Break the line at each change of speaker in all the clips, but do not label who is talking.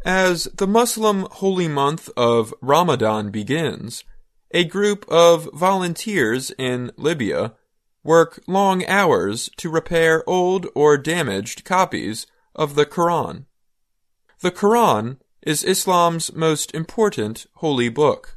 As the Muslim holy month of Ramadan begins, a group of volunteers in Libya work long hours to repair old or damaged copies of the Quran. The Quran is Islam's most important holy book.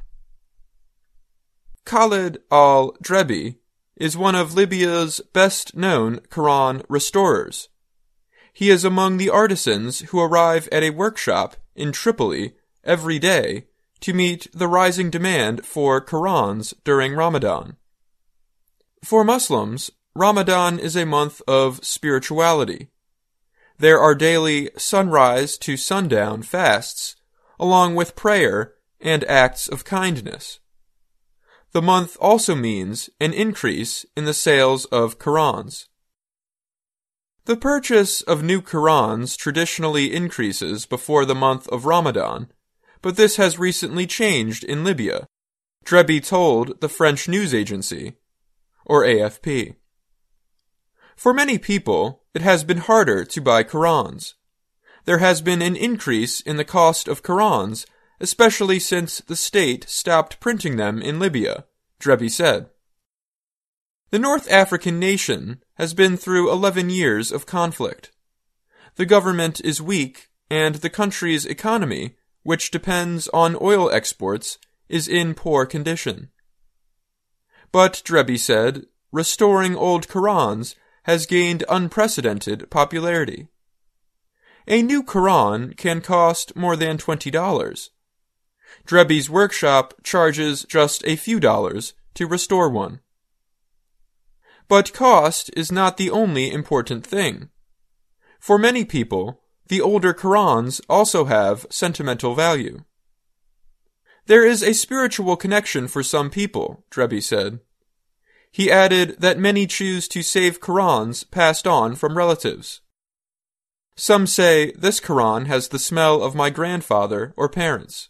Khalid al-Drebi is one of Libya's best-known Quran restorers. He is among the artisans who arrive at a workshop in Tripoli every day to meet the rising demand for Qurans during Ramadan. For Muslims, Ramadan is a month of spirituality. There are daily sunrise to sundown fasts, along with prayer and acts of kindness. The month also means an increase in the sales of Qurans. The purchase of new Qurans traditionally increases before the month of Ramadan, but this has recently changed in Libya, Drebi told the French news agency, or AFP. For many people, it has been harder to buy Qurans. There has been an increase in the cost of Qurans, especially since the state stopped printing them in Libya, Drebi said. The North African nation has been through 11 years of conflict. The government is weak, and the country's economy, which depends on oil exports, is in poor condition. But, Drebi said, restoring old Qurans has gained unprecedented popularity. A new Quran can cost more than $20. Drebi's workshop charges just a few dollars to restore one. But cost is not the only important thing. For many people, the older Qurans also have sentimental value. There is a spiritual connection for some people, Drebi said. He added that many choose to save Qurans passed on from relatives. Some say this Quran has the smell of my grandfather or parents.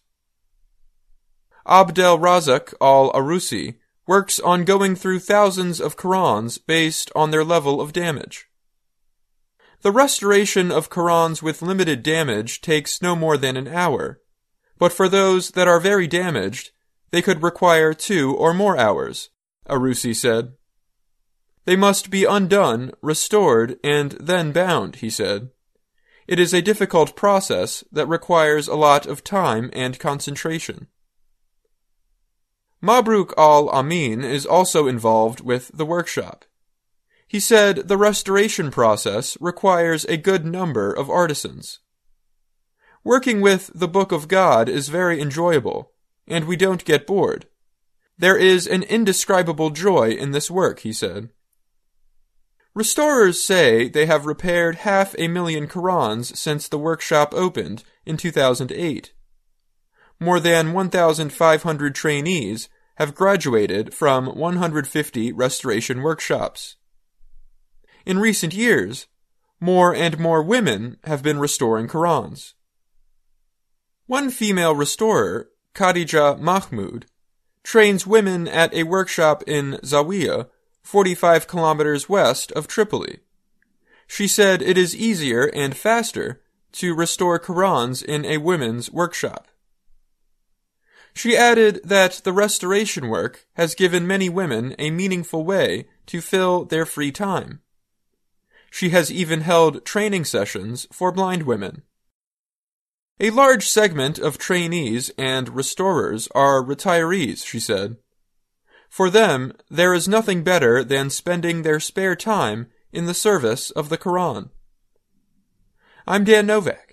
Abdel Razak al-Arusi works on going through thousands of Qurans based on their level of damage. The restoration of Qurans with limited damage takes no more than an hour, but for those that are very damaged, they could require 2 or more hours, Arusi said. They must be undone, restored, and then bound, he said. It is a difficult process that requires a lot of time and concentration. Mabruk al-Amin is also involved with the workshop. He said the restoration process requires a good number of artisans. Working with the Book of God is very enjoyable, and we don't get bored. There is an indescribable joy in this work, he said. Restorers say they have repaired 500,000 Qurans since the workshop opened in 2008. More than 1,500 trainees have graduated from 150 restoration workshops. In recent years, more and more women have been restoring Qurans. One female restorer, Khadija Mahmoud, trains women at a workshop in Zawiya, 45 kilometers west of Tripoli. She said it is easier and faster to restore Qurans in a women's workshop. She added that the restoration work has given many women a meaningful way to fill their free time. She has even held training sessions for blind women. A large segment of trainees and restorers are retirees, she said. For them, there is nothing better than spending their spare time in the service of the Quran. I'm Dan Novak.